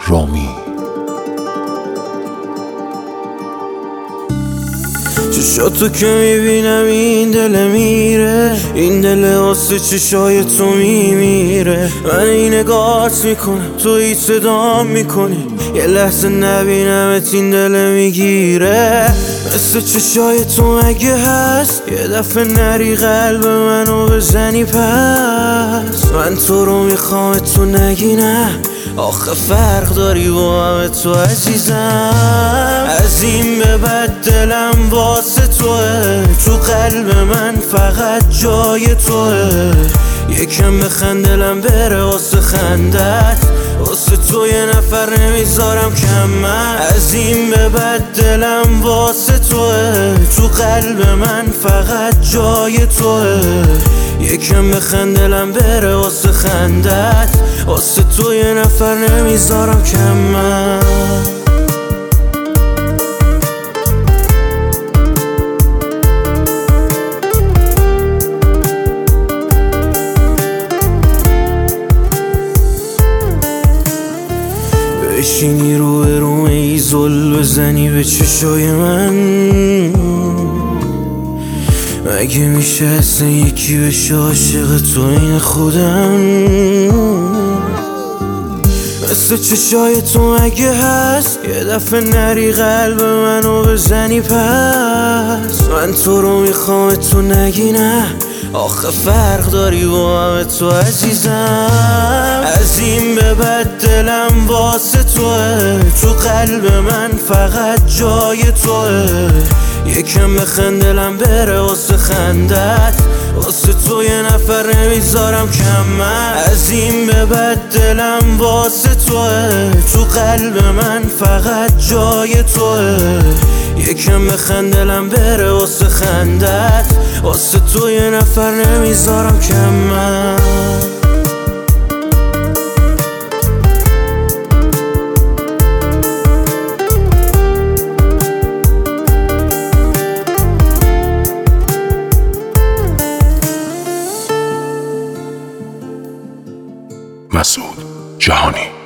رامی. چشاتو که میبینم این دل میره، این دل واسه چشای تو میمیره. من این نگاهت میکنم تو هیچ صدا میکنی، یه لحظه نبینمت این دل میگیره. مثل چشای تو مگه هست یه دفعه نری قلب منو بزنی پس؟ من تو رو میخوام تو نگی نه، آخه فرق داری با همه تو عزیزم. از این به بعد دلم واسه توه، تو قلب من فقط جای توه. یکم بخند دلم بره واسه خندت، واسه تو یه نفر نمیذارم کم من. از این به بعد دلم واسه توه، تو قلب من فقط جای توه. یکم بخند دلم بره واسه خندت، واسه تو یه نفر نمیذارم کم من. بشینی رو ایزول بزنی به چشای من، مگه میشه اصلا یکی بشه عاشق تو این خودم؟ مثل چشای تو مگه هست یه دفعه نری قلب منو بزنی پس؟ من تو رو میخوام تو نگی نه، آخه فرق داری با همه تو عزیزم. از این به بعد دلم واسه توه، تو قلب من فقط جای توه. یکم بخند دلم بره واسه خندت، واسه تو یه نفر نمیذارم کم من. از این به بعد دلم واسه توه، تو قلب من فقط جای توه. یکم بخند دلم بره واسه خندت، واسه تو یه نفر نمیذارم کم من. مسعود جهانی.